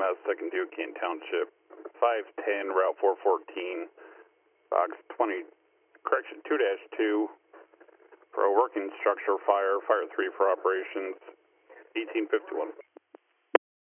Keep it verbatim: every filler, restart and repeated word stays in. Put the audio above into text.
S, Second Duquesne Township, five ten, Route four fourteen, Box twenty, correction, two dash two, for a working structure fire, Fire three for operations, eighteen fifty-one.